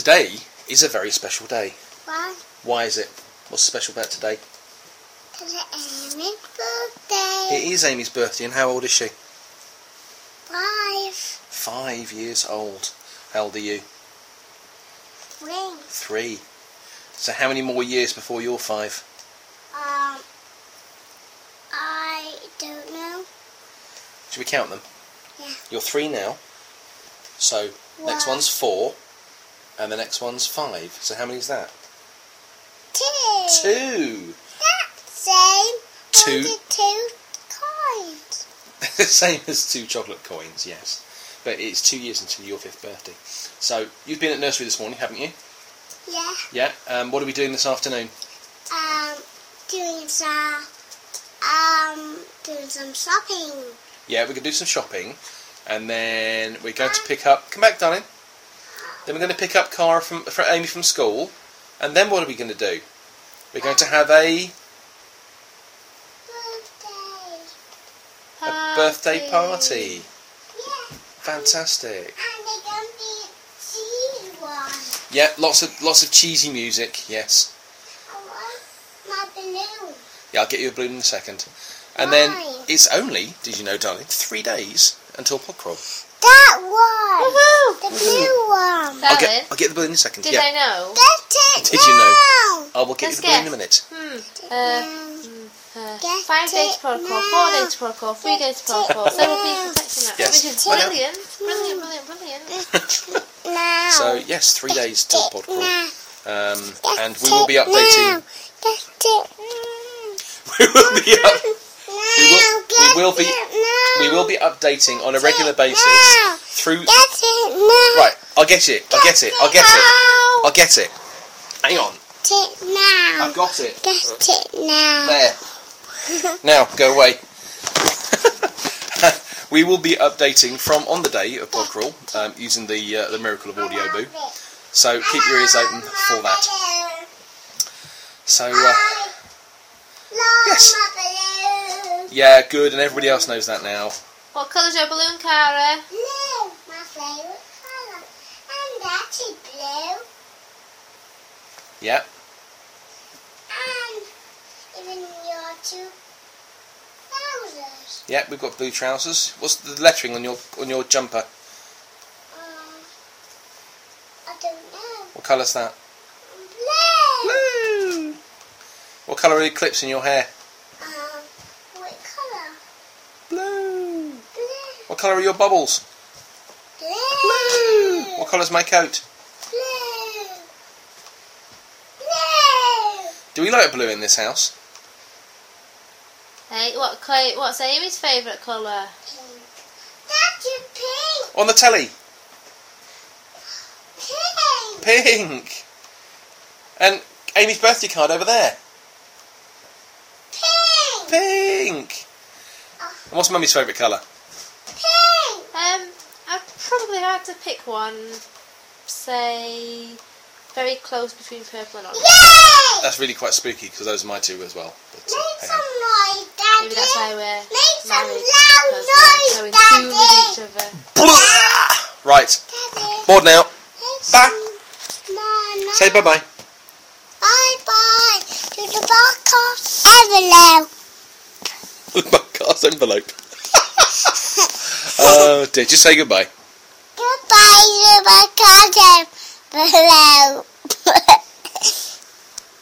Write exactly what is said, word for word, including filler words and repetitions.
today is a very special day. Why? Why is it? What's special about today? Because it's Amy's birthday. It is Amy's birthday, and how old is she? Five. Five years old. How old are you? Three. Three. So how many more years before you're five? Um, I don't know. Should we count them? Yeah. You're three now. So next One. one's four, and the next one's five. So how many is that? Two. Two. That's same. Two. Only two coins. Same as two chocolate coins, yes. But it's two years until your fifth birthday. So you've been at nursery this morning, haven't you? Yeah. Yeah. Um, what are we doing this afternoon? Um, doing some, um, doing some shopping. Yeah, we're going to do some shopping, and then we're going to pick up... Come back, darling. Then we're going to pick up Cara from, from Amy from school, and then what are we going to do? We're going to have a, Birthday. a birthday party. Yeah. Fantastic. And they're gonna be a cheese one. Yeah, lots of lots of cheesy music. Yes. I want my balloon. Yeah, I'll get you a balloon in a second. And then Why? it's only, did you know, darling, three days until Podcroll. That one. Woohoo! The blue one. I'll Darling, get I'll get the balloon in a second. did yeah. I know? Get it Did you know? now. I will get Let's you the balloon in a guess. minute. Hmm. Get Uh, now. hmm, uh, Get five days it protocol, now. four days protocol, three days protocol, so we'll be protecting that, Yes. which is I know. brilliant, brilliant, brilliant, brilliant. Now. So yes, three days till Get Podcroll. now. Um, Get and we will be it updating. now. Get it. We will be up, Now. we will be- Get it now. we will be updating on a regular Get it basis now. through. Get it now. Right, I'll get it. I'll get it. I'll get it. now. I'll get it. Hang on. Get it now. I've got it. Get it now. There. Now, go away. We will be updating from on the day of Podcroll um, using the uh, the Miracle of Audio Boo. So keep your ears open for that. So uh, yes. Yeah, good, and everybody else knows that now. What colour's your balloon, Cara? Blue, my favourite colour. And that's it, blue. Yeah. And even your two trousers. Yeah, we've got blue trousers. What's the lettering on your on your jumper? Um, I don't know. What colour's that? Blue. Blue. What colour are the clips in your hair? Um, what colour? Blue. Blue. What colour are your bubbles? Blue. Blue. What colour's my coat? Blue. Blue. Do we like blue in this house? Hey, what? co- What's Amy's favourite colour? Pink. That's your pink. On the telly. Pink. Pink. And Amy's birthday card over there. Pink. Pink. And what's Mummy's favourite colour? Pink. Um, I'd probably have to pick one, say, very close between purple and orange. Yay! That's really quite spooky because those are my two as well. But, uh, Make hang some on. noise, Daddy. Maybe that's why we're Make some married, loud because we're so in noise, tune with each Daddy. other. Right. Daddy. Bored now. Make Bye. some more noise. Say bye bye. Bye bye to the podcast envelope. Podcast envelope. Oh dear. Just say goodbye. Goodbye to the podcast envelope.